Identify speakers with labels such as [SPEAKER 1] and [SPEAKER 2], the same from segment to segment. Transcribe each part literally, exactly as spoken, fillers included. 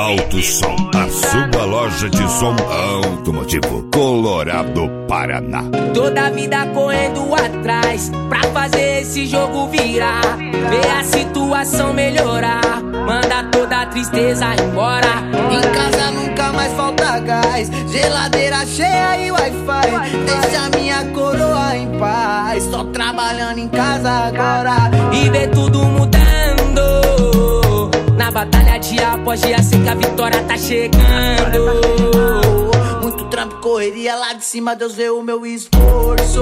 [SPEAKER 1] Alto Som, a sua loja de som automotivo, Colorado, Paraná.
[SPEAKER 2] Toda a vida correndo atrás pra fazer esse jogo virar, ver a situação melhorar, manda toda a tristeza embora.
[SPEAKER 3] Em casa nunca mais falta gás, geladeira cheia e Wi-Fi. Deixa minha coroa em paz, só trabalhando em casa agora.
[SPEAKER 2] E ver tudo mudando na batalha dia após dia, sei que a vitória tá chegando.
[SPEAKER 3] Muito trampo, correria lá de cima, Deus vê o meu esforço.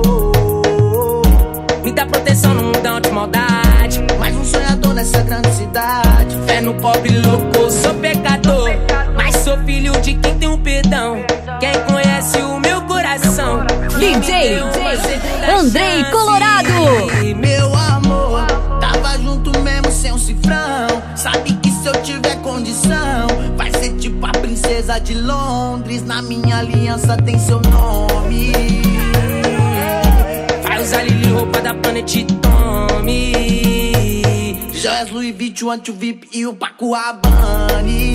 [SPEAKER 2] Muita proteção no mundão de maldade,
[SPEAKER 3] mais um sonhador nessa grande cidade.
[SPEAKER 2] Fé no pobre louco, sou pecador, mas sou filho de quem tem um perdão. Quem conhece o meu coração,
[SPEAKER 4] D J Andrei Colorado.
[SPEAKER 3] Meu amor, tava junto mesmo sem um cifrão. Sabe que se eu tiver condição, vai ser tipo a princesa de Londres. Na minha aliança tem seu nome.
[SPEAKER 2] Vai usar Lili, roupa da Planet Tommy,
[SPEAKER 3] joias Louis Vuitton, anti V I P e o Paco Rabanne.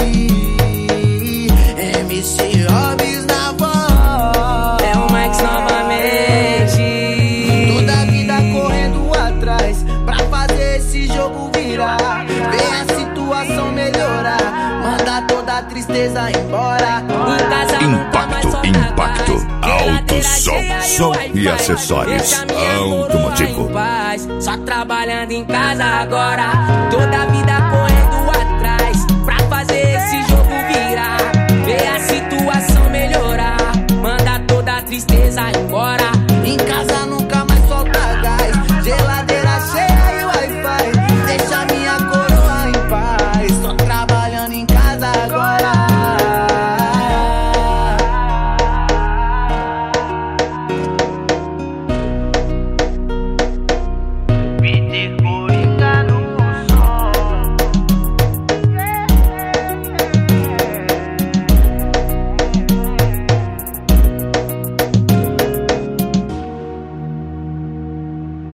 [SPEAKER 3] M C Hobbs na voz,
[SPEAKER 2] é o Max novamente.
[SPEAKER 3] Toda a vida correndo atrás pra fazer esse jogo virar, ver a situação melhorar, manda toda a tristeza embora.
[SPEAKER 2] Em casa
[SPEAKER 1] Impacto, impacto, Alto Som, som e acessórios automotivo.
[SPEAKER 2] Só trabalhando em casa agora, toda a vida correndo